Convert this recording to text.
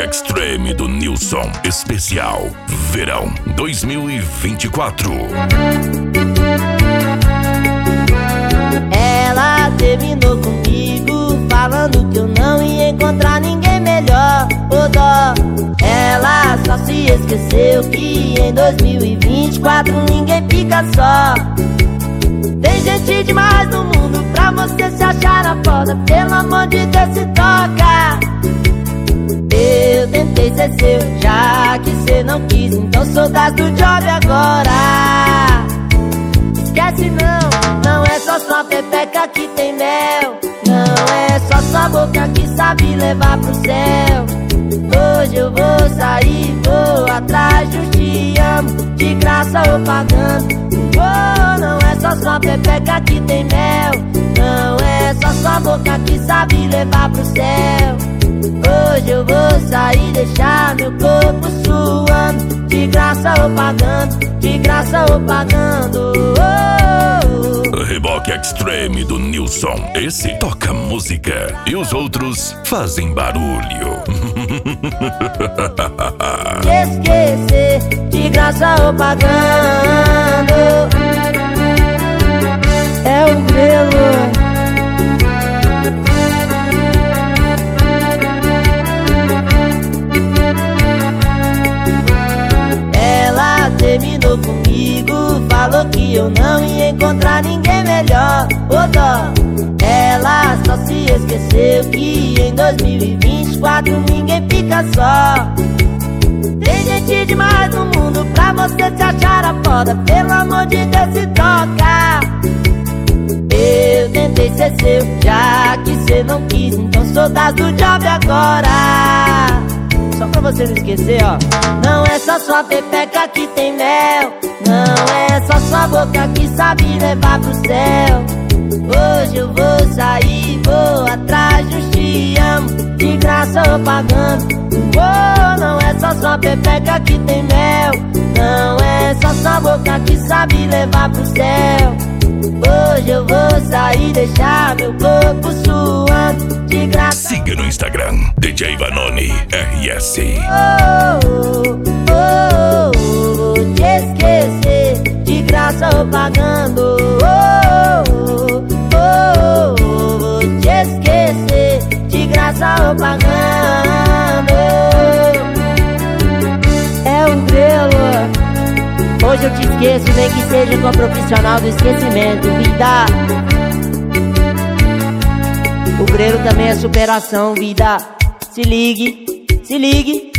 Extreme do Nilson, especial Verão 2024. Ela terminou comigo, falando que eu não ia encontrar ninguém melhor. Ô dó, ela só se esqueceu que em 2024 ninguém fica só. Tem gente demais no mundo pra você se achar na foda. Pelo amor de Deus, se toca. Eu tentei ser seu, já que cê não quis, então sou das do job agora. Esquece não é só sua pepeca que tem mel. Não é só sua boca que sabe levar pro céu. Hoje eu vou sair, vou atrás de um te amo, de graça ou pagando. Oh, não é só sua pepeca que tem mel. Não é só sua boca que sabe levar pro céu. Hoje eu vou sair, deixar meu corpo suando, de graça ou pagando, de graça ou pagando. Reboque Extreme do Nilson, esse toca música e os outros fazem barulho. Esquecer, de graça ou pagando. É o Grelo. Ela terminou comigo, falou que eu não ia encontrar ninguém melhor. Ô dó, ela só se esqueceu que em 2024 ninguém fica só. Tem gente demais no mundo pra você se achar a foda. Pelo amor de Deus, se toca. Eu tentei ser seu, já que cê não quis, então sou das do job agora. Só pra você não esquecer, ó. Não é só sua pepeca que tem mel. Não é só sua boca que sabe levar pro céu. Hoje eu vou sair, vou atrás de um te amo, de graça ou pagando. Oh, não é só sua pepeca que tem mel. Não é só sua boca que sabe levar pro céu. Hoje eu vou sair, deixar meu corpo suando, de graça. Siga no Instagram, DJ Vanoni RS. Vou te esquecer, de graça ou pagando. Vou te esquecer, de graça ou pagando. É um Grelo. Hoje eu te esqueço, nem que seja com a profissional do esquecimento, vida. O Grelo também é superação, vida. Se ligue, se ligue.